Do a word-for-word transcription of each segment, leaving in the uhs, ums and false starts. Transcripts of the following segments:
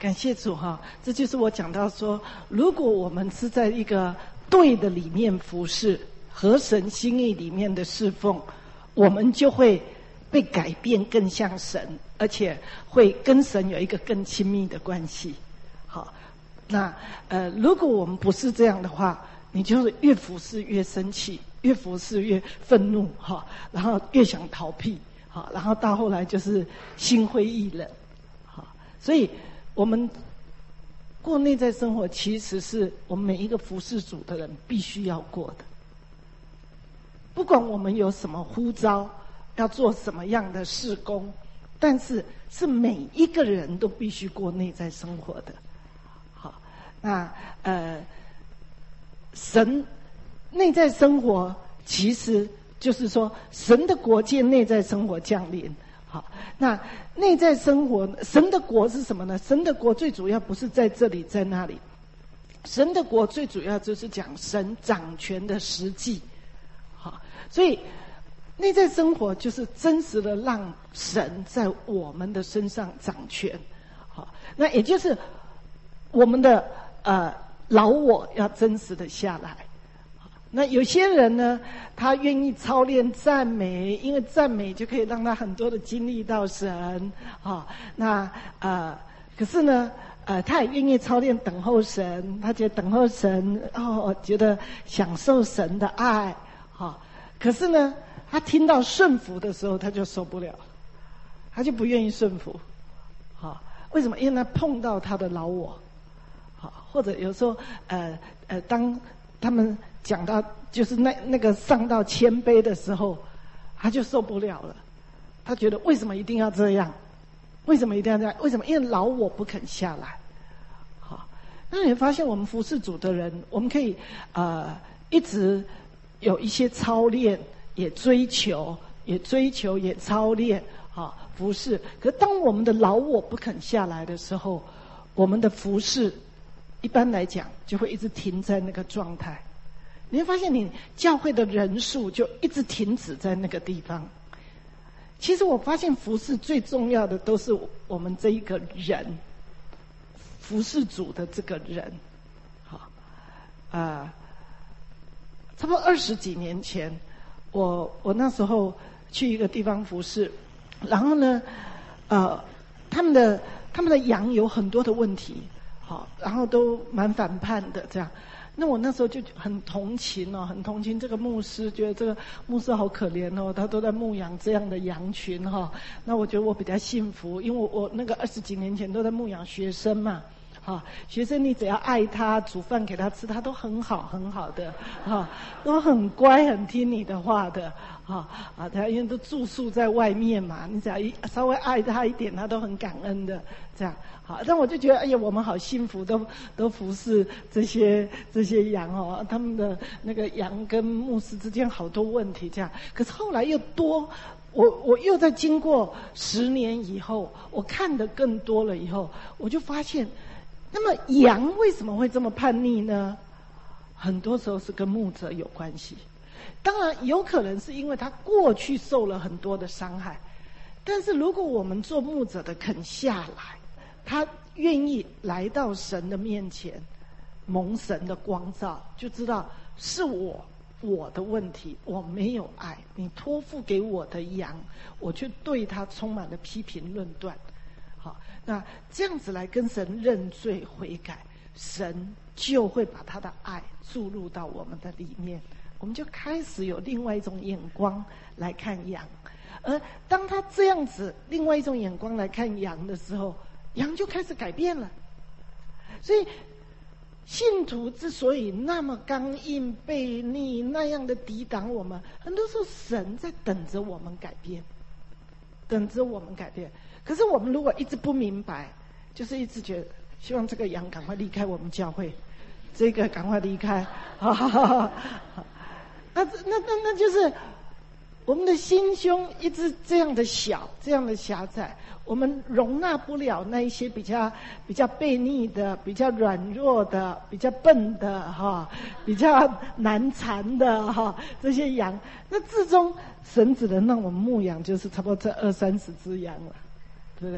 感谢主哈，这就是我讲到说，如果我们是在一个对的里面服侍，合神心意里面的侍奉，我们就会被改变更像神，而且会跟神有一个更亲密的关系。好，那呃，如果我们不是这样的话，你就是越服侍越生气，越服侍越愤怒哈，然后越想逃避，好，然后到后来就是心灰意冷，好，所以我们过内在生活，其实是我们每一个服侍主的人必须要过的。不管我们有什么呼召，要做什么样的事工，但是是每一个人都必须过内在生活的。好，那呃，神内在生活其实就是说，神的国界内在生活降临。好，那内在生活，神的国是什么呢？神的国最主要不是在这里，在那里。神的国最主要就是讲神掌权的实际。好，所以内在生活就是真实的让神在我们的身上掌权。好，那也就是我们的呃老我要真实的下来。那有些人呢，他愿意操练赞美，因为赞美就可以让他很多的经历到神啊。那呃，可是呢，呃，他也愿意操练等候神，他觉得等候神哦，觉得享受神的爱哈。可是呢，他听到顺服的时候，他就受不了，他就不愿意顺服。好，为什么？因为他碰到他的老我。好，或者有时候呃呃，当他们讲到就是那那个上到谦卑的时候，他就受不了了。他觉得为什么一定要这样？为什么一定要这样？为什么？因为老我不肯下来。好，那你会发现我们服侍主的人，我们可以呃一直有一些操练，也追求，也追求，也操练，好服侍。可当我们的老我不肯下来的时候，我们的服侍一般来讲就会一直停在那个状态。你会发现你教会的人数就一直停止在那个地方。其实我发现服侍最重要的都是我们这一个人，服侍主的这个人。好，啊、呃，差不多二十几年前，我我那时候去一个地方服侍，然后呢，呃，他们的他们的羊有很多的问题，好，然后都蛮反叛的这样。那我那时候就很同情哦，很同情这个牧师，觉得这个牧师好可怜哦，他都在牧养这样的羊群哈、哦。那我觉得我比较幸福，因为我我那个二十几年前都在牧养学生嘛，哈、哦，学生你只要爱他，煮饭给他吃，他都很好很好的，哈、哦，都很乖，很听你的话的，哈、哦、啊，他因为都住宿在外面嘛，你只要一稍微爱他一点，他都很感恩的，这样。好，但我就觉得，哎呀，我们好幸福，都都服侍这些这些羊哦，他们的那个羊跟牧师之间好多问题这样。可是后来又多，我我又在经过十年以后，我看得更多了以后，我就发现，那么羊为什么会这么叛逆呢？很多时候是跟牧者有关系，当然有可能是因为他过去受了很多的伤害，但是如果我们做牧者的肯下来。他愿意来到神的面前，蒙神的光照，就知道是我我的问题，我没有爱你托付给我的羊，我却对他充满了批评论断。好，那这样子来跟神认罪悔改，神就会把他的爱注入到我们的里面，我们就开始有另外一种眼光来看羊。而当他这样子另外一种眼光来看羊的时候，羊就开始改变了。所以信徒之所以那么刚硬悖逆，那样的抵挡我们，很多时候神在等着我们改变，等着我们改变。可是我们如果一直不明白，就是一直觉得希望这个羊赶快离开我们教会，这个赶快离开，哈哈哈。那那那那就是我们的心胸一直这样的小，这样的狭窄，我们容纳不了那一些比较比较悖逆的、比较软弱的、比较笨的哈、比较难缠的哈这些羊。那至终神只能让我们牧养，就是差不多这二三十只羊了，对不对？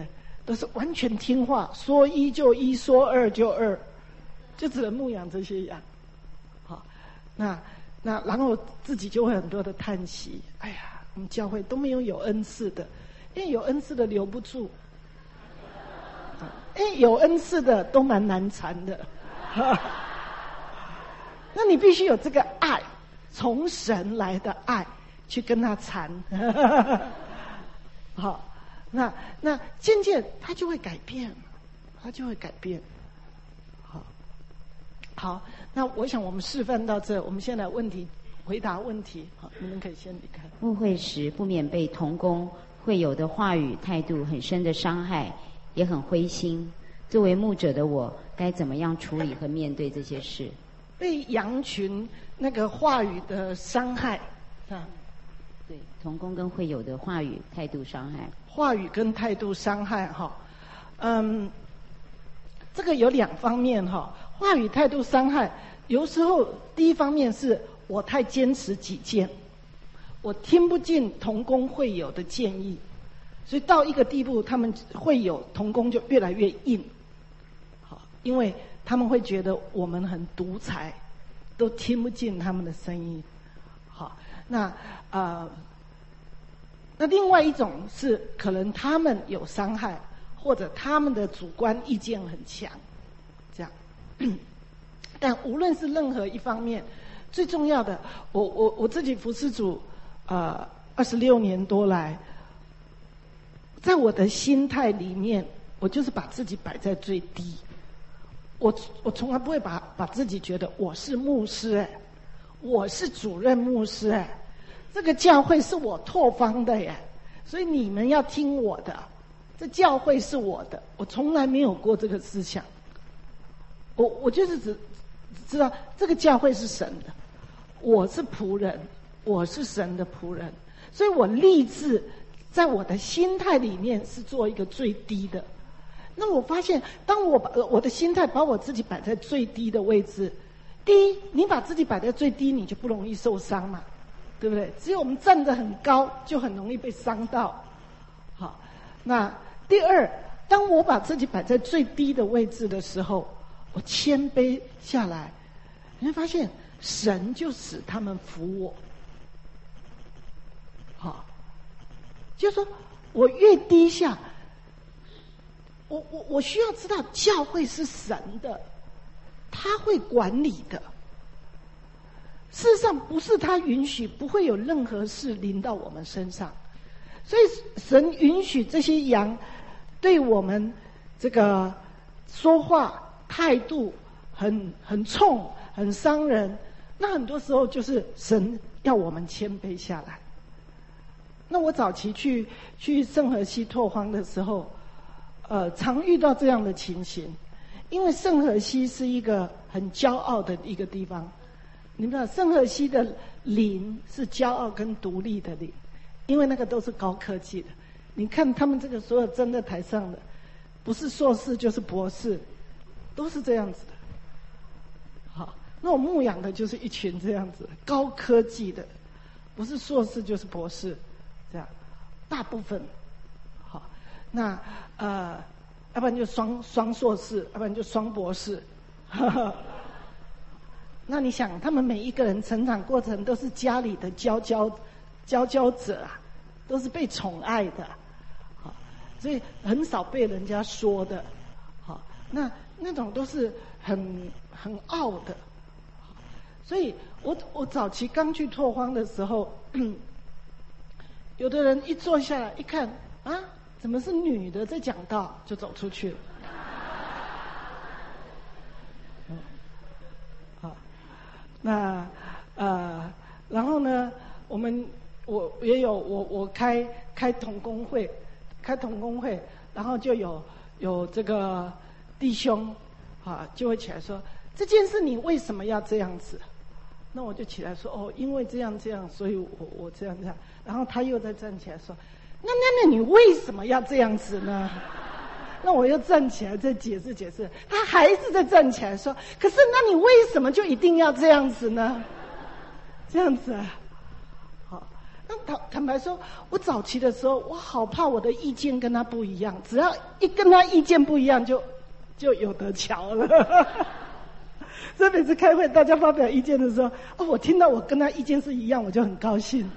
都是完全听话，说一就一，说二就二，就只能牧养这些羊。好，那那然后自己就会很多的叹息，哎呀，我们教会都没有有恩赐的，因为有恩赐的留不住，因为有恩赐的都蛮难缠的。那你必须有这个爱，从神来的爱去跟他缠。好，那那渐渐他就会改变，他就会改变。好，好，那我想我们示范到这，我们现在问题回答问题。好，你们可以先离开。 误会时不免被同工会有的话语态度很深的伤害，也很灰心。作为牧者的我，该怎么样处理和面对这些事？ 被羊群那个话语的伤害啊。 对，同工跟会友的话语态度伤害， 话语跟态度伤害哈，嗯，这个有两方面哈。话语态度伤害，有时候第一方面是我太坚持己见，我听不进同工会友的建议，所以到一个地步，他们会友同工就越来越硬，好，因为他们会觉得我们很独裁，都听不进他们的声音，好。那呃，那另外一种是可能他们有伤害，或者他们的主观意见很强，这样。但无论是任何一方面，最重要的，我我我自己服事主呃二十六年多来，在我的心态里面，我就是把自己摆在最低。我我从来不会把把自己觉得我是牧师哎。我是主任牧师哎，这个教会是我拓荒的耶，所以你们要听我的，这教会是我的，我从来没有过这个思想。我我就是只知道这个教会是神的，我是仆人，我是神的仆人，所以我立志在我的心态里面是做一个最低的。那我发现，当我把我的心态把我自己摆在最低的位置。第一，你把自己摆在最低，你就不容易受伤嘛，对不对？只有我们站得很高，就很容易被伤到。好，那第二，当我把自己摆在最低的位置的时候，我谦卑下来，你会发现神就使他们服我。好，就是说我越低下，我我我需要知道教会是神的。他会管理的，事实上不是他允许，不会有任何事临到我们身上，所以神允许这些羊对我们这个说话态度很很冲，很伤人。那很多时候就是神要我们谦卑下来。那我早期去去圣河西拓荒的时候，呃，常遇到这样的情形。因为圣河西是一个很骄傲的一个地方，你们知道圣河西的灵是骄傲跟独立的灵，因为那个都是高科技的。你看他们这个所有站在台上的，不是硕士就是博士，都是这样子的。好，那我牧养的就是一群这样子高科技的，不是硕士就是博士，这样大部分。好，那呃。要不然就双双硕士，要不然就双博士。那你想，他们每一个人成长过程都是家里的佼佼佼佼者啊，都是被宠爱的，好，所以很少被人家说的，好，那那种都是很很傲的。所以我我早期刚去拓荒的时候，有的人一坐下来一看啊。怎么是女的在讲道，就走出去了。嗯，好，那呃，然后呢，我们我也有我我开开同工会，开同工会，然后就有有这个弟兄啊，就会起来说这件事你为什么要这样子？那我就起来说哦，因为这样这样，所以我我这样这样。然后他又再站起来说。那那那你为什么要这样子呢？那我又站起来再解释解释，他还是在站起来说，可是那你为什么就一定要这样子呢？这样子啊，好，那坦坦白说，我早期的时候，我好怕我的意见跟他不一样，只要一跟他意见不一样，就就有得瞧了。所以每次开会，大家发表意见的时候，哦，我听到我跟他意见是一样，我就很高兴。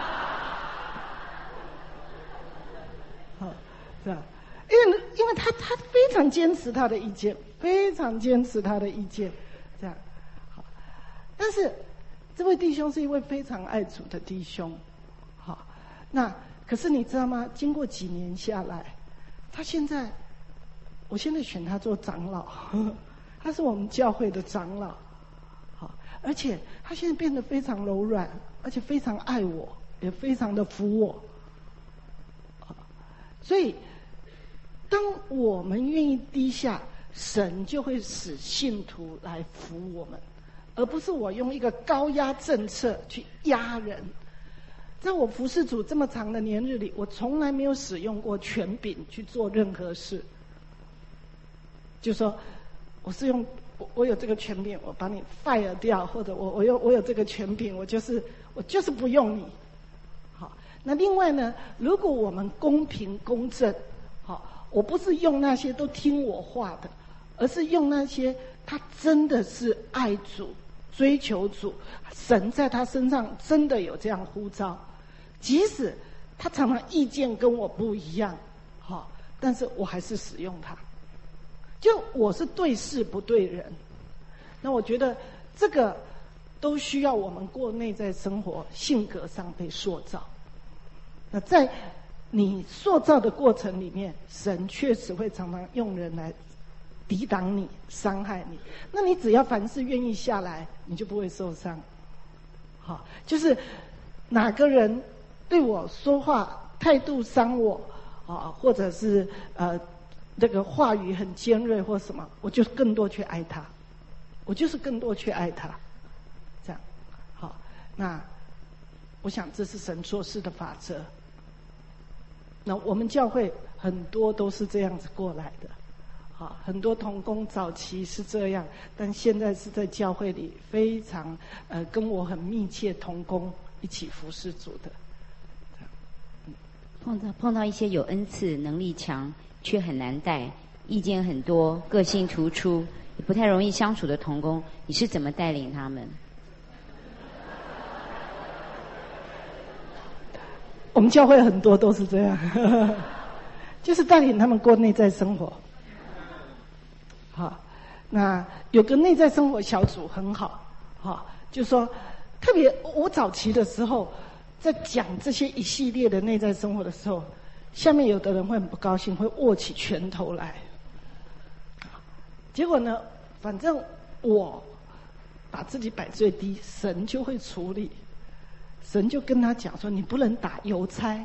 好，是吧？因为因为他他非常坚持他的意见，非常坚持他的意见，这样好。但是这位弟兄是一位非常爱主的弟兄，好。那可是你知道吗？经过几年下来，他现在，我现在选他做长老。呵呵，他是我们教会的长老，好，而且他现在变得非常柔软，而且非常爱我，也非常的服我。所以，当我们愿意低下，神就会使信徒来服我们，而不是我用一个高压政策去压人。在我服侍主这么长的年日里，我从来没有使用过权柄去做任何事，就说。我是用我我有这个权柄，我把你 fire 掉，或者我我有我有这个权柄，我就是我就是不用你。好，那另外呢，如果我们公平公正，好，我不是用那些都听我话的，而是用那些他真的是爱主、追求主，神在他身上真的有这样呼召，即使他常常意见跟我不一样，好，但是我还是使用他。就我是对事不对人，那我觉得这个都需要我们过内在生活性格上被塑造。那在你塑造的过程里面，神确实会常常用人来抵挡你、伤害你。那你只要凡事愿意下来，你就不会受伤。好，就是哪个人对我说话态度伤我啊，或者是呃。这个话语很尖锐或什么，我就更多去爱他，我就是更多去爱他，这样，好，那我想这是神做事的法则。那我们教会很多都是这样子过来的，好，很多同工早期是这样，但现在是在教会里非常呃跟我很密切同工一起服侍主的。 碰到碰到一些有恩赐、能力强。却很难带，意见很多，个性突出，也不太容易相处的同工，你是怎么带领他们？ 我们教会很多都是这样，呵呵，就是带领他们过内在生活。好，那有个内在生活小组很好，好，就说特别我早期的时候，在讲这些一系列的内在生活的时候。下面有的人会很不高兴，会握起拳头来。结果呢，反正我把自己摆最低，神就会处理。神就跟他讲说：“你不能打邮差。”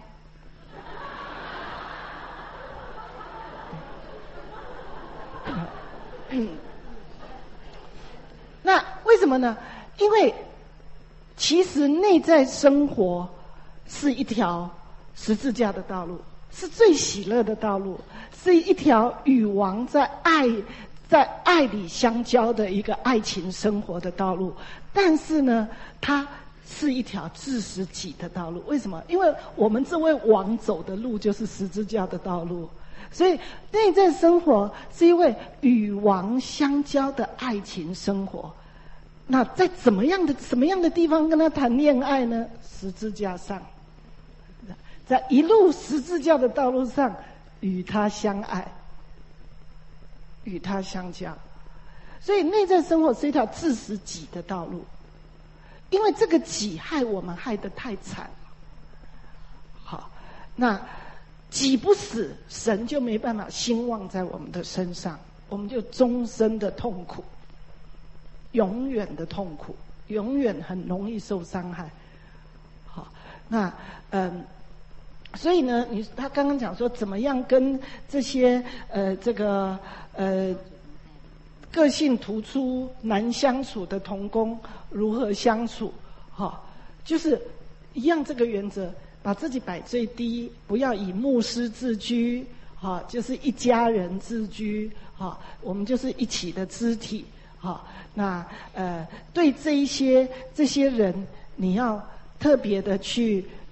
那为什么呢？因为其实内在生活是一条十字架的道路。是最喜乐的道路，是一条与王在爱在爱里相交的一个爱情生活的道路。但是呢，它是一条自食己的道路。为什么？因为我们这位王走的路就是十字架的道路，所以内在生活是一位与王相交的爱情生活。那在怎么样的什么样的地方跟他谈恋爱呢？十字架上。在一路十字架的道路上，与他相爱，与他相交。所以内在生活是一条自食己的道路，因为这个己害我们害得太惨。好，那己不死，神就没办法兴旺在我们的身上，我们就终身的痛苦，永远的痛苦，永远很容易受伤害。好，那嗯。所以呢，你他刚刚讲说怎么样跟这些呃这个呃个性突出难相处的同工如何相处？哈、哦，就是一样这个原则，把自己摆最低，不要以牧师自居，哈、哦，就是一家人自居，哈、哦，我们就是一起的肢体，哈、哦，那呃对这一些这些人，你要特别的去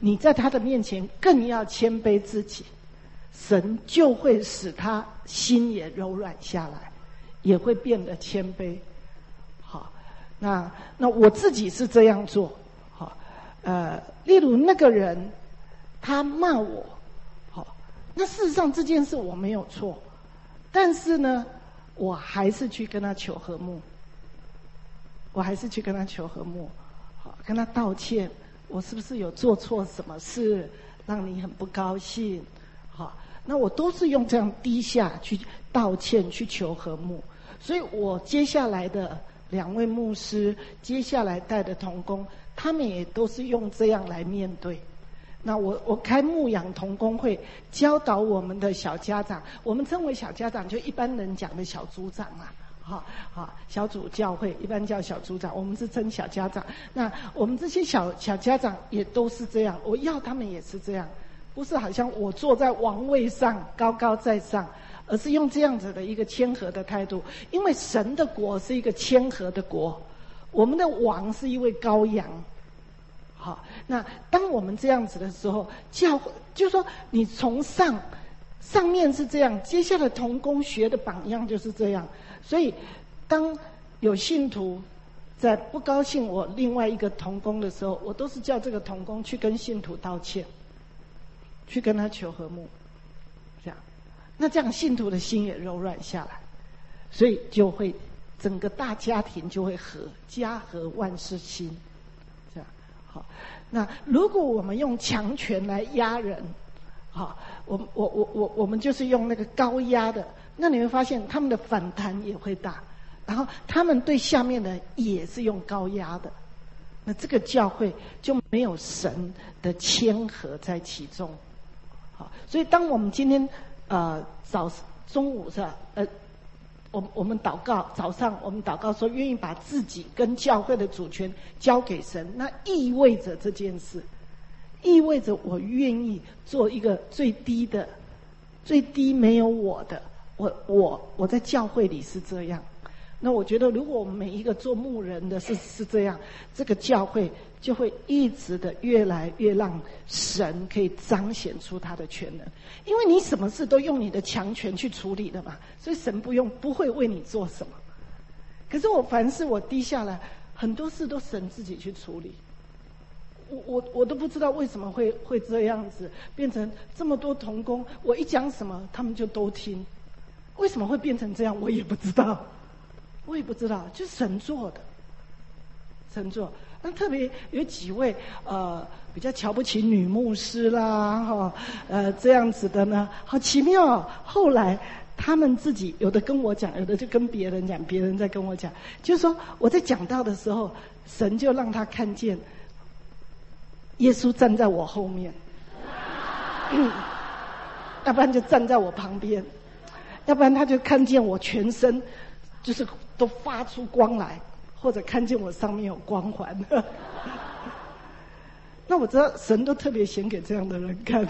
你在他的面前更要谦卑自己，神就会使他心也柔软下来，也会变得谦卑。好，那那我自己是这样做。好，呃，例如那个人他骂我，好，那事实上这件事我没有错，但是呢，我还是去跟他求和睦，我还是去跟他求和睦，好，跟他道歉。我是不是有做错什么事让你很不高兴？好，那我都是用这样低下去道歉，去求和睦。所以我接下来的两位牧师，接下来带的同工，他们也都是用这样来面对。那我我开牧养同工会，教导我们的小家长，我们称为小家长，就一般人讲的小组长啊。好好，小组教会一般叫小组长，我们是称小家长。那我们这些小小家长也都是这样，我要他们也是这样，不是好像我坐在王位上高高在上，而是用这样子的一个谦和的态度。因为神的国是一个谦和的国，我们的王是一位羔羊。好，那当我们这样子的时候，教会就是说你从上上面是这样，接下来同工学的榜样就是这样。所以，当有信徒在不高兴我另外一个同工的时候，我都是叫这个同工去跟信徒道歉，去跟他求和睦，这样，那这样信徒的心也柔软下来，所以就会整个大家庭就会和，家和万事兴，这样好。那如果我们用强权来压人，好，我我我我我们就是用那个高压的。那你会发现他们的反弹也会大，然后他们对下面的也是用高压的，那这个教会就没有神的谦和在其中。好，所以当我们今天呃早中午是吧，呃我我们祷告，早上我们祷告说愿意把自己跟教会的主权交给神，那意味着这件事，意味着我愿意做一个最低的、最低没有我的。我我我在教会里是这样，那我觉得如果我们每一个做牧人的是是这样，这个教会就会一直的越来越让神可以彰显出他的全能，因为你什么事都用你的强权去处理的嘛，所以神不用不会为你做什么。可是我凡事我低下来，很多事都神自己去处理。我我我都不知道为什么会会这样子，变成这么多同工，我一讲什么他们就都听。为什么会变成这样？我也不知道，我也不知道，就是神做的，神做。那特别有几位呃比较瞧不起女牧师啦，哈、哦，呃这样子的呢，好奇妙、哦。后来他们自己有的跟我讲，有的就跟别人讲，别人在跟我讲，就是说我在讲道的时候，神就让他看见耶稣站在我后面，嗯、要不然就站在我旁边。要不然他就看见我全身就是都发出光来，或者看见我上面有光环。那我知道神都特别显给这样的人看。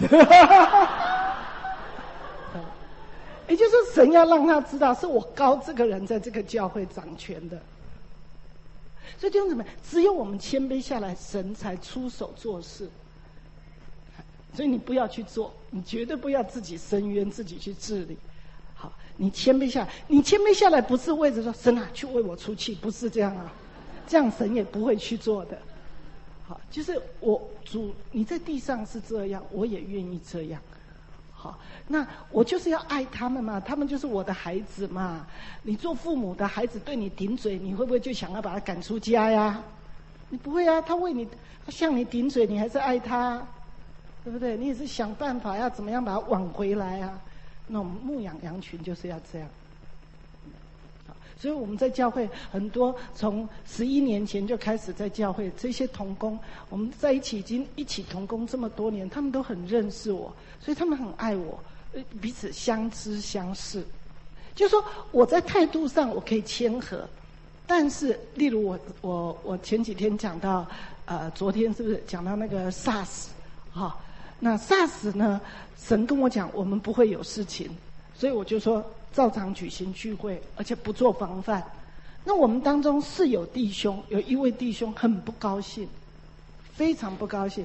也就是说神要让他知道是我高这个人在这个教会掌权的。所以弟兄姊妹，只有我们谦卑下来，神才出手做事。所以你不要去做，你绝对不要自己伸冤，自己去治理。好，你谦卑下来，你谦卑下来不是为着说神啊去为我出气，不是这样啊，这样神也不会去做的。好，就是我主你在地上是这样，我也愿意这样。好，那我就是要爱他们嘛，他们就是我的孩子嘛。你做父母的孩子对你顶嘴，你会不会就想要把他赶出家呀？你不会啊，他为你他向你顶嘴，你还是爱他，对不对？你也是想办法要怎么样把他挽回来啊。那我们牧养羊群就是要这样。所以我们在教会很多从十一年前就开始在教会，这些同工我们在一起已经一起同工这么多年，他们都很认识我，所以他们很爱我，彼此相知相视。就是说我在态度上我可以谦和，但是例如我我我前几天讲到呃昨天是不是讲到那个 SARS 哈、哦？那 SARS 呢，神跟我讲我们不会有事情，所以我就说照常举行聚会，而且不做防范。那我们当中是有弟兄，有一位弟兄很不高兴，非常不高兴。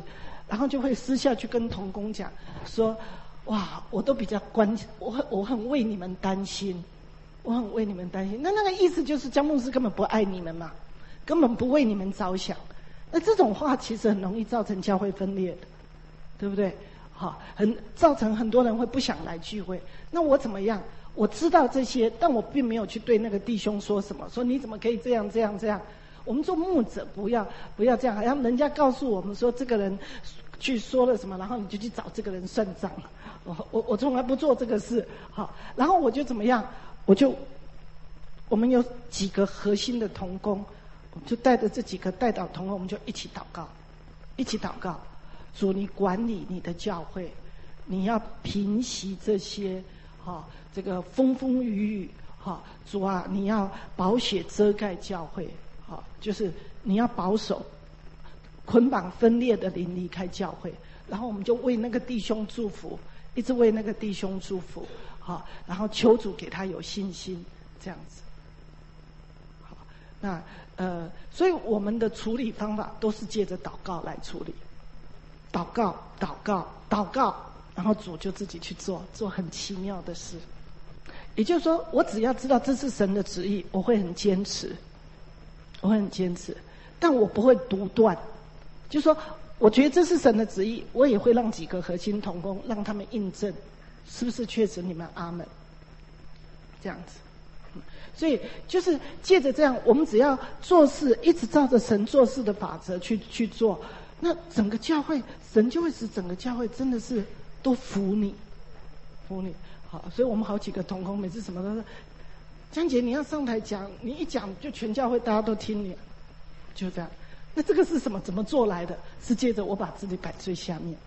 然后就会私下去跟同工讲说，哇，我都比较关，我很我很为你们担心，我很为你们担心。那那个意思就是江牧师根本不爱你们嘛，根本不为你们着想。那这种话其实很容易造成教会分裂的，对不对？好，很造成很多人会不想来聚会。那我怎么样？我知道这些，但我并没有去对那个弟兄说什么，说你怎么可以这样这样这样。我们做牧者不要不要这样，好像人家告诉我们说这个人去说了什么，然后你就去找这个人算账。我我我从来不做这个事，好，然后我就怎么样？我就我们有几个核心的同工，我就带着这几个代祷同工，我们就一起祷告，一起祷告。主，你管理你的教会，你要平息这些哈、这个风风雨雨哈、主啊，你要宝血遮盖教会。好，就是你要保守捆绑分裂的灵离开教会，然后我们就为那个弟兄祝福，一直为那个弟兄祝福，好，然后求主给他有信心，这样子。好，那呃，所以我们的处理方法都是借着祷告来处理，祷告，祷告，祷告，然后主就自己去做，做很奇妙的事。也就是说，我只要知道这是神的旨意，我会很坚持。我会很坚持，但我不会独断。就是说，我觉得这是神的旨意，我也会让几个核心同工让他们印证，是不是确实你们阿们？这样子。所以就是借着这样，我们只要做事，一直照着神做事的法则去去做，那整个教会，神就会使整个教会真的是都服你，服你。好，所以我们好几个同工每次什么都是。江姐，你要上台讲，你一讲就全教会大家都听你，就这样。那这个是什么？怎么做来的？是借着我把自己摆最下面。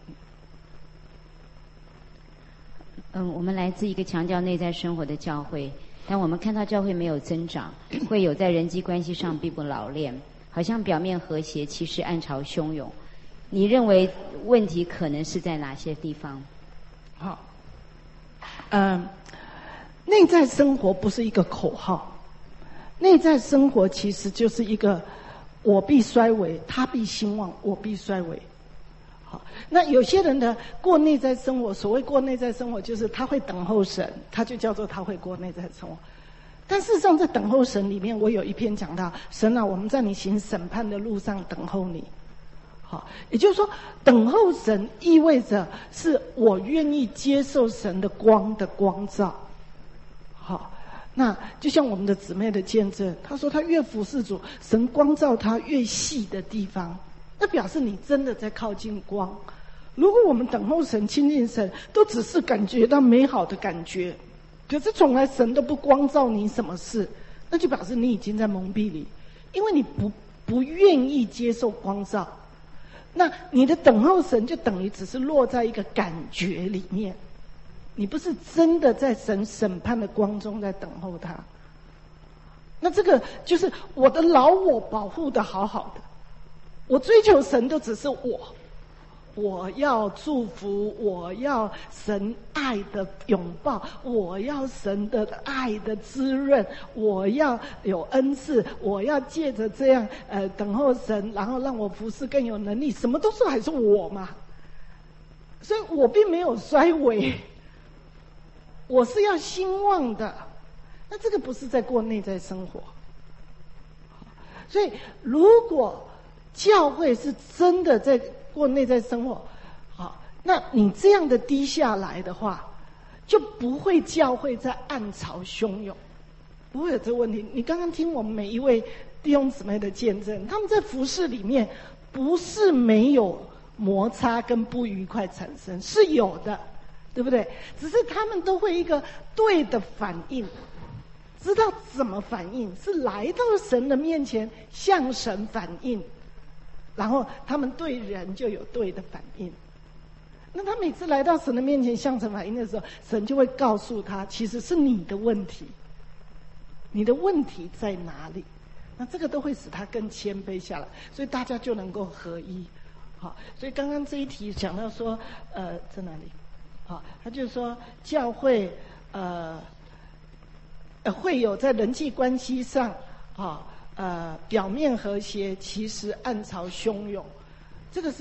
嗯，我们来自一个强调内在生活的教会，但我们看到教会没有增长，会有在人际关系上并不老练，好像表面和谐，其实暗潮汹涌。你认为问题可能是在哪些地方？ 好，嗯。内在生活不是一个口号，内在生活其实就是一个我必衰微，他必兴旺，我必衰微。好，那有些人的过内在生活，所谓过内在生活，就是他会等候神，他就叫做他会过内在生活。但事实上，在等候神里面，我有一篇讲到，神啊，我们在你行审判的路上等候你。好，也就是说，等候神意味着是我愿意接受神的光的光照。好，那就像我们的姊妹的见证，她说她越服侍主，神光照她越细的地方，那表示你真的在靠近光。如果我们等候神、亲近神，都只是感觉到美好的感觉，可是从来神都不光照你什么事，那就表示你已经在蒙蔽里，因为你不不愿意接受光照。那你的等候神就等于只是落在一个感觉里面。你不是真的在神审判的光中在等候他，那这个就是我的老我保护的好好的，我追求神都只是我，我要祝福，我要神爱的拥抱，我要神的爱的滋润，我要有恩赐，我要借着这样呃等候神，然后让我服侍更有能力，什么都是还是我嘛，所以我并没有衰微。我是要兴旺的，那这个不是在过内在生活。所以，如果教会是真的在过内在生活，好，那你这样的低下来的话，就不会教会在暗潮汹涌，不会有这个问题。你刚刚听我们每一位弟兄姊妹的见证，他们在服事里面不是没有摩擦跟不愉快产生，是有的。对不对？只是他们都会一个对的反应，知道怎么反应，是来到神的面前向神反应，然后他们对人就有对的反应。那他每次来到神的面前向神反应的时候，神就会告诉他，其实是你的问题，你的问题在哪里？那这个都会使他更谦卑下来，所以大家就能够合一。好，所以刚刚这一题讲到说，呃，在哪里？好，他就说教会呃呃会有在人际关系上啊呃表面和谐，其实暗潮汹涌。这个是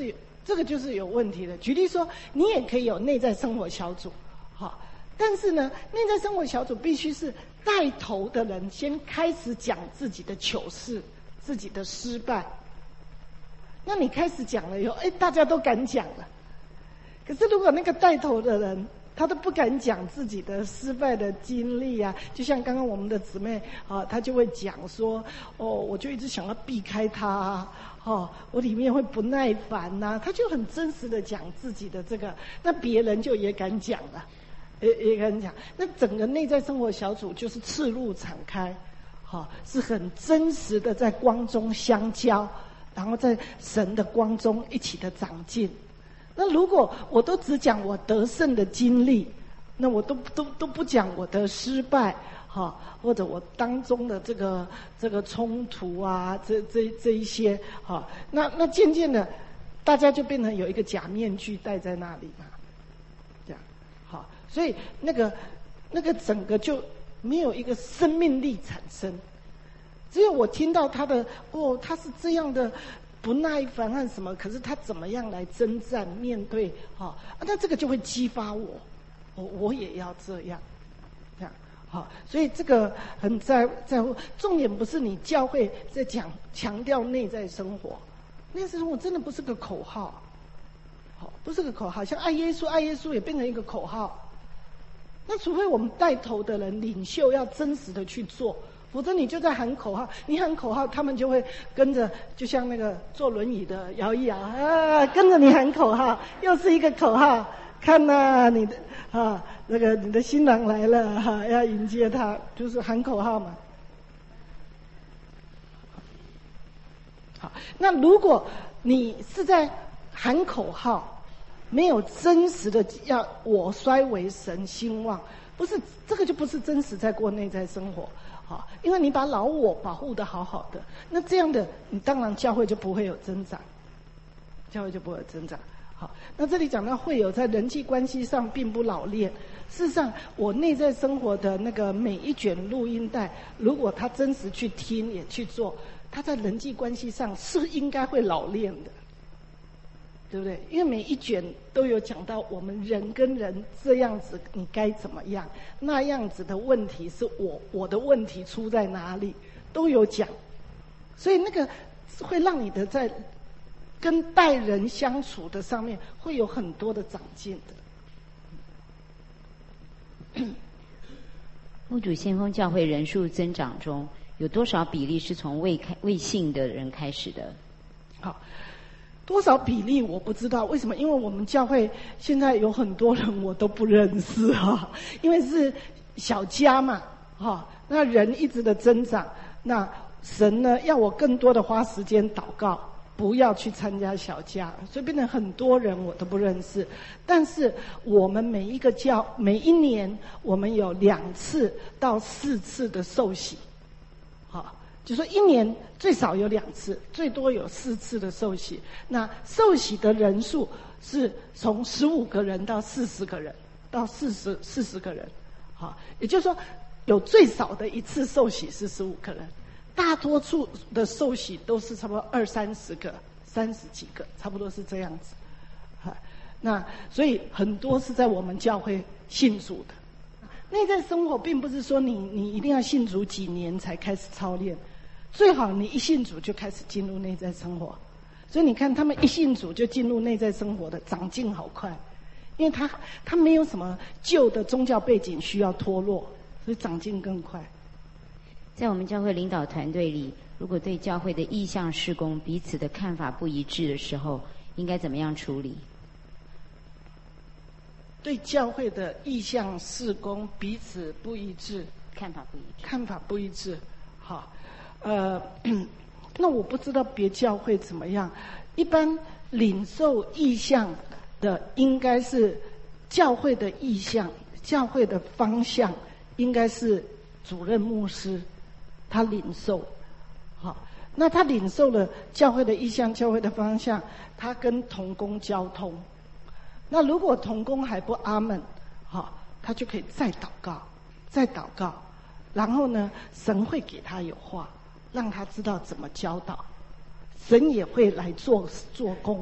这个就是有问题的。举例说，你也可以有内在生活小组，好，但是呢，内在生活小组必须是带头的人先开始讲自己的糗事、自己的失败。那你开始讲了以后，哎，大家都敢讲了。可是如果那个带头的人，他都不敢讲自己的失败的经历啊，就像刚刚我们的姊妹啊，她就会讲说，哦，我就一直想要避开他啊，哦，我里面会不耐烦呐、啊，她就很真实的讲自己的这个，那别人就也敢讲了，也也敢讲。那整个内在生活小组就是赤露敞开，好、哦，是很真实的在光中相交。然后在神的光中一起的长进。那如果我都只讲我得胜的经历，那我都都都不讲我的失败，哈，或者我当中的这个这个冲突啊，这这这一些，哈，那那渐渐的，大家就变成有一个假面具戴在那里嘛，这样，好，所以那个那个整个就没有一个生命力产生。只有我听到他的哦，他是这样的不耐烦和什么，可是他怎么样来征战面对哈、哦啊？那这个就会激发我，我我也要这样，这样好、哦。所以这个很在在乎，重点不是你教会在讲强调内在生活，内在生活真的不是个口号，好、哦，不是个口号，像爱耶稣爱耶稣也变成一个口号。那除非我们带头的人领袖要真实的去做。否则你就在喊口号，你喊口号，他们就会跟着，就像那个坐轮椅的摇一摇啊，跟着你喊口号，又是一个口号，看呐、啊，你的啊，那个你的新郎来了哈、啊，要迎接他，就是喊口号嘛。好，那如果你是在喊口号，没有真实的要我衰为神兴旺，不是这个就不是真实在过内在生活。好，因为你把老我保护得好好的，那这样的你当然教会就不会有增长，教会就不会有增长。好，那这里讲到会有在人际关系上并不老练。事实上，我内在生活的那个每一卷录音带，如果他真实去听也去做，他在人际关系上是应该会老练的。对不对？因为每一卷都有讲到我们人跟人这样子，你该怎么样？那样子的问题是我我的问题出在哪里，都有讲。所以那个会让你的在跟待人相处的上面会有很多的长进的。牧主先锋教会人数增长中，有多少比例是从未开未信的人开始的？ 好。多少比例我不知道，为什么？因为我们教会现在有很多人我都不认识哈，因为是小家嘛，哈，那人一直的增长，那神呢要我更多的花时间祷告，不要去参加小家，所以变成很多人我都不认识。但是我们每一个教每一年我们有两次到四次的受洗，好。就说一年最少有两次，最多有四次的受洗。那受洗的人数是从十五个人到四十个人，到四十四十个人，好，也就是说有最少的一次受洗是十五个人，大多数的受洗都是差不多二三十个、三十几个，差不多是这样子。好，那所以很多是在我们教会信主的。内在生活并不是说你你一定要信主几年才开始操练。最好你一信主就开始进入内在生活，所以你看他们一信主就进入内在生活的长进好快，因为他他没有什么旧的宗教背景需要脱落，所以长进更快。 在我们教会领导团队里，如果对教会的意向事工彼此的看法不一致的时候，应该怎么样处理？ 对教会的意向事工彼此不一致， 看法不一致， 看法不一致，好。呃，那我不知道别教会怎么样。一般领受意向的应该是教会的意向，教会的方向应该是主任牧师他领受。好，那他领受了教会的意向、教会的方向，他跟同工交通。那如果同工还不阿们，好，他就可以再祷告，再祷告，然后呢，神会给他有话。让他知道怎么教导，神也会来做做工，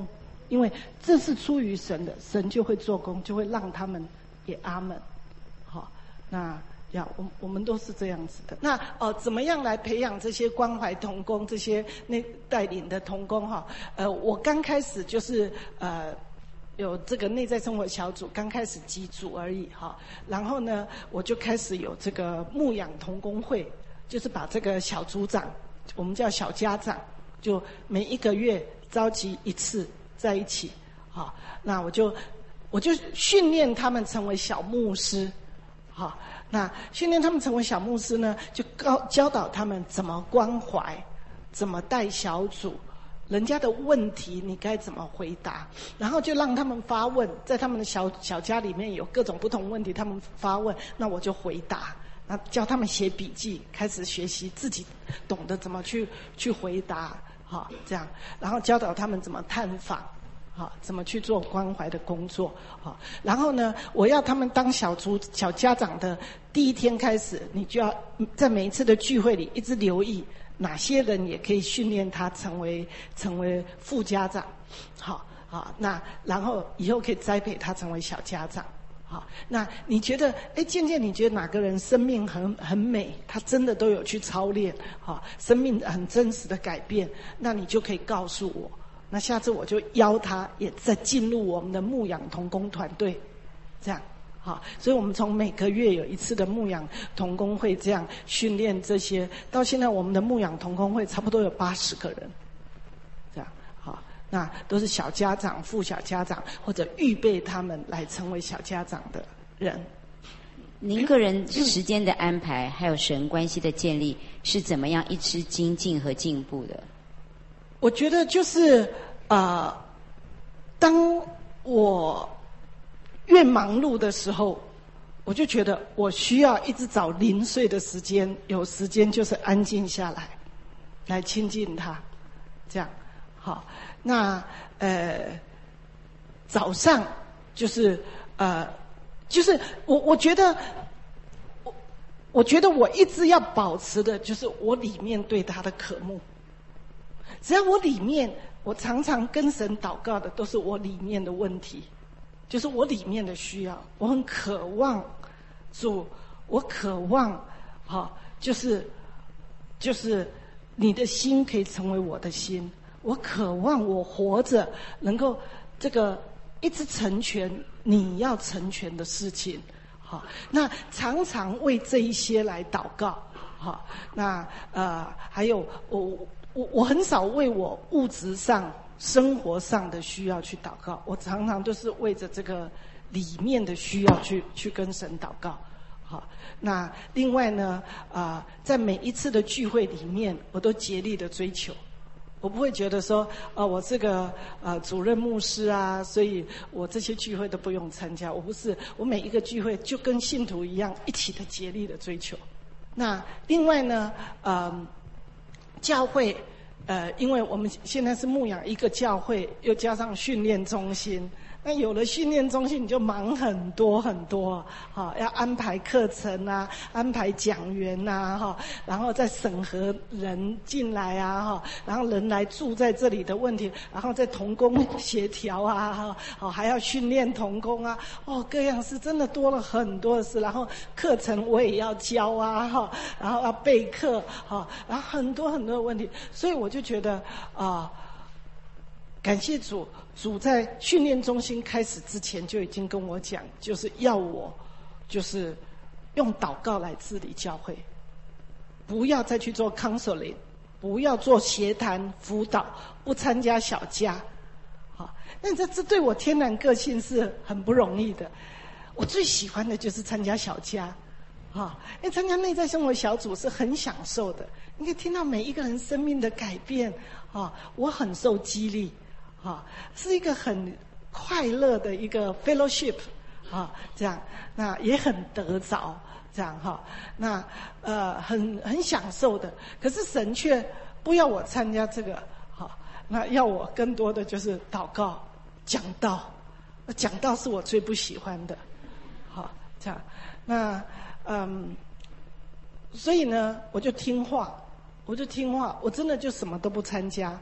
因为这是出于神的，神就会做工，就会让他们也阿门。好，那呀，我我们都是这样子的。那呃，怎么样来培养这些关怀同工，这些那带领的同工哈？呃，我刚开始就是呃。有这个内在生活小组，刚开始几组而已哈，然后呢，我就开始有这个牧养同工会，就是把这个小组长，我们叫小家长，就每一个月召集一次在一起，好，那我就我就训练他们成为小牧师，好，那训练他们成为小牧师呢，就教教导他们怎么关怀，怎么带小组。人家的问题你该怎么回答，然后就让他们发问，在他们的小小家里面有各种不同问题，他们发问，那我就回答，那教他们写笔记，开始学习自己懂得怎么去去回答，好，这样，然后教导他们怎么探访，好，怎么去做关怀的工作，好，然后呢，我要他们当小组小家长的第一天开始，你就要在每一次的聚会里一直留意。哪些人也可以训练他成为成为副家长，好，好，那然后以后可以栽培他成为小家长，好，那你觉得，哎，渐渐你觉得哪个人生命很很美，他真的都有去操练，好，生命很真实的改变，那你就可以告诉我，那下次我就邀他也再进入我们的牧养同工团队，这样。好，所以我们从每个月有一次的牧养同工会这样训练这些，到现在我们的牧养同工会差不多有八十个人，这样好，那都是小家长、副小家长或者预备他们来成为小家长的人。 您个人时间的安排，还有神关系的建立，是怎么样一直精进和进步的？ 我觉得就是呃，当我越忙碌的时候，我就觉得我需要一直找零碎的时间，有时间就是安静下来，来亲近他，这样好。那呃，早上就是呃，就是我我觉得我我觉得我一直要保持的就是我里面对他的渴慕。只要我里面，我常常跟神祷告的都是我里面的问题。就是我里面的需要，我很渴望主，我渴望，好，就是就是你的心可以成为我的心，我渴望我活着能够这个一直成全你要成全的事情，好，那常常为这一些来祷告，好，那呃还有我我我很少为我物质上。生活上的需要去祷告，我常常都是为着这个里面的需要去去跟神祷告。好，那另外呢，啊、呃，在每一次的聚会里面，我都竭力的追求，我不会觉得说，呃，我这个呃主任牧师啊，所以我这些聚会都不用参加。我不是，我每一个聚会就跟信徒一样，一起的竭力的追求。那另外呢，呃，教会。呃，因为我们现在是牧养一个教会，又加上训练中心，那有了训练中心，你就忙很多很多，哈，要安排课程啊，安排讲员呐，哈，然后再审核人进来啊，哈，然后人来住在这里的问题，然后再同工协调啊，哈，哦，还要训练同工啊，哦，各样事真的多了很多的事，然后课程我也要教啊，哈，然后要备课，哈，然后很多很多的问题，所以我就觉得啊。呃感谢主，主在训练中心开始之前就已经跟我讲，就是要我，就是用祷告来治理教会，不要再去做 counseling， 不要做协谈辅导，不参加小家。好，那这这对我天然个性是很不容易的。我最喜欢的就是参加小家。啊，因为参加内在生活小组是很享受的，你可以听到每一个人生命的改变，啊，我很受激励。啊，是一个很快乐的一个 fellowship， 啊，这样，那也很得着，这样哈，那呃很很享受的。可是神却不要我参加这个，好，那要我更多的就是祷告、讲道。那讲道是我最不喜欢的，好，这样，那嗯，所以呢，我就听话，我就听话，我真的就什么都不参加。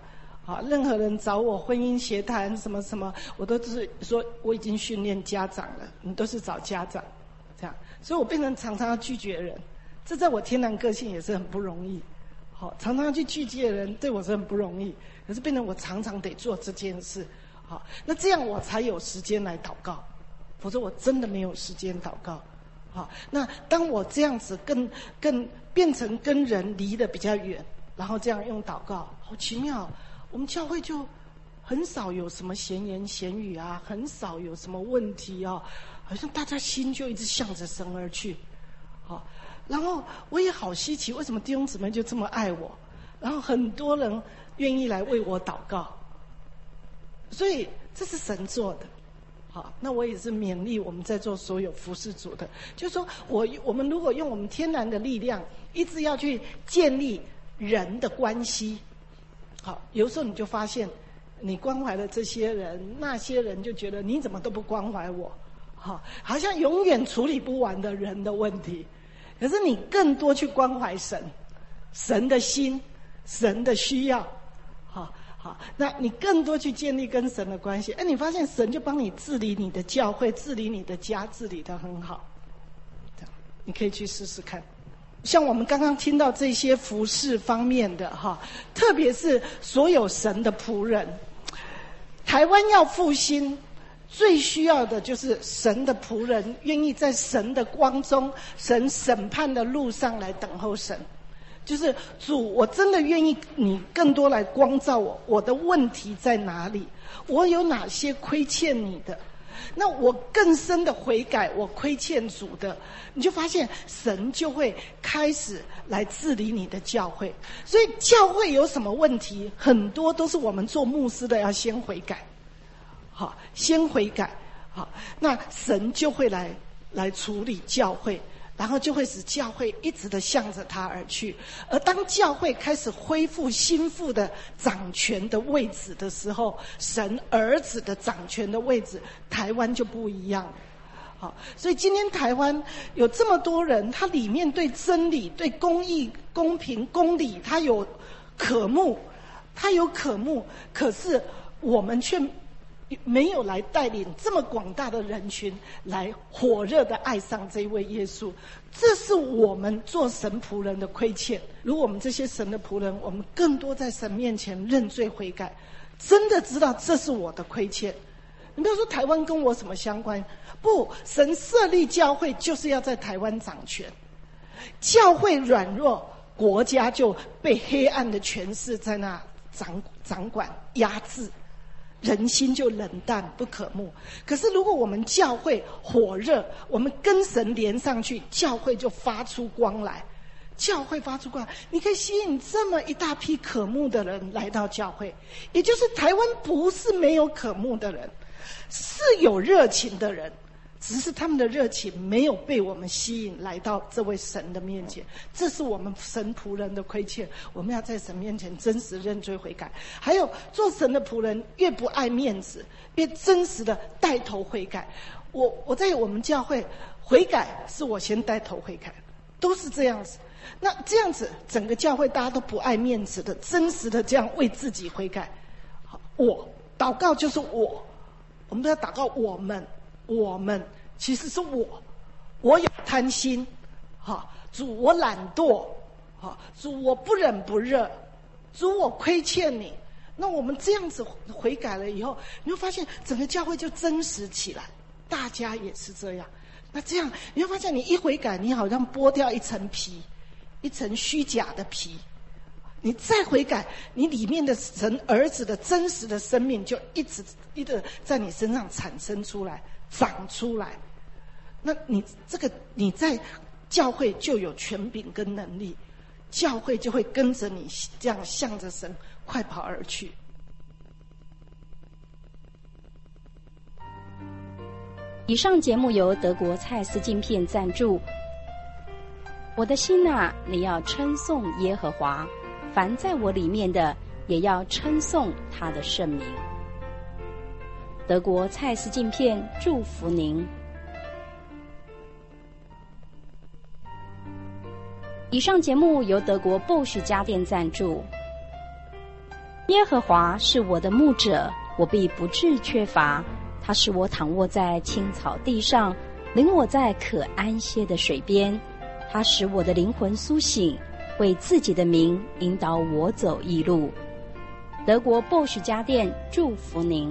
好，任何人找我婚姻协谈什么什么，我都是说我已经训练家长了，你都是找家长，这样，所以我变成常常要拒绝人，这在我天然个性也是很不容易。好，常常去拒绝人，对我是很不容易。可是变成我常常得做这件事，好，那这样我才有时间来祷告，否则我真的没有时间祷告。好，那当我这样子更更变成跟人离得比较远，然后这样用祷告，好奇妙，我们教会就很少有什么闲言闲语啊，很少有什么问题啊，好像大家心就一直向着神而去。好，然后我也好稀奇，为什么弟兄姊妹就这么爱我？然后很多人愿意来为我祷告，所以这是神做的。好，那我也是勉励我们在座所有服事主的，就是说我我们如果用我们天然的力量，一直要去建立人的关系，好，有时候你就发现，你关怀了这些人，那些人就觉得你怎么都不关怀我，好，好像永远处理不完的人的问题。可是你更多去关怀神，神的心，神的需要，好好，那你更多去建立跟神的关系，哎，你发现神就帮你治理你的教会，治理你的家，治理得很好。这样，你可以去试试看。像我们刚刚听到这些服事方面的哈，特别是所有神的仆人，台湾要复兴，最需要的就是神的仆人愿意在神的光中，神审判的路上来等候神。就是主，我真的愿意你更多来光照我，我的问题在哪里？我有哪些亏欠你的？那我更深的悔改，我亏欠主的，你就发现神就会开始来治理你的教会。所以教会有什么问题，很多都是我们做牧师的要先悔改，好，先悔改，好，那神就会来来处理教会。然后就会使教会一直的向着他而去，而当教会开始恢复心腹的掌权的位置的时候，神儿子的掌权的位置，台湾就不一样了。好，所以今天台湾有这么多人，他里面对真理、对公义、公平、公理，他有渴慕，他有渴慕，可是我们却没有来带领这么广大的人群来火热的爱上这一位耶稣，这是我们做神仆人的亏欠。如果我们这些神的仆人，我们更多在神面前认罪悔改，真的知道这是我的亏欠。你不要说台湾跟我什么相关，不，神设立教会就是要在台湾掌权，教会软弱，国家就被黑暗的权势在那掌掌管压制，人心就冷淡不可慕。可是如果我们教会火热，我们跟神连上去，教会就发出光来。教会发出光，你可以吸引这么一大批渴慕的人来到教会。也就是台湾不是没有渴慕的人，是有热情的人，只是他们的热情没有被我们吸引来到这位神的面前，这是我们神仆人的亏欠。我们要在神面前真实认罪悔改。还有做神的仆人，越不爱面子，越真实的带头悔改。我我在我们教会悔改是我先带头悔改，都是这样子。那这样子整个教会大家都不爱面子的，真实的这样为自己悔改。好，我祷告就是我，我们不要祷告我们，我们其实是我，我有贪心，好，主我懒惰，好，主我不忍不热，主我亏欠你。那我们这样子悔改了以后，你会发现整个教会就真实起来，大家也是这样。那这样你会发现，你一悔改，你好像剥掉一层皮，一层虚假的皮。你再悔改，你里面的神儿子的真实的生命就一直一直在你身上产生出来，长出来。那你这个你在教会就有权柄跟能力，教会就会跟着你这样向着神快跑而去。 以上节目由德国蔡司镜片赞助。我的心啊，你要称颂耶和华，凡在我里面的也要称颂他的圣名。德国蔡司镜片祝福您。以上节目由德国 Bosch 家电赞助。 耶和华是我的牧者，我必不致缺乏。他使我躺卧在青草地上，领我在可安歇的水边。他使我的灵魂苏醒，为自己的名引导我走义路。德国波许家电祝福您。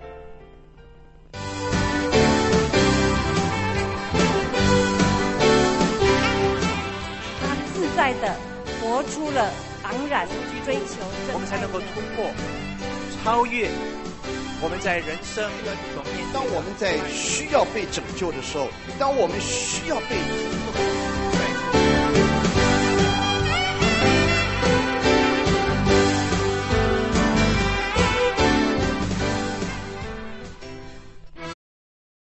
他自在的活出了昂然追求， 我们才能够突破、超越我们在人生所面对。 当我们在需要被拯救的时候，当我们需要被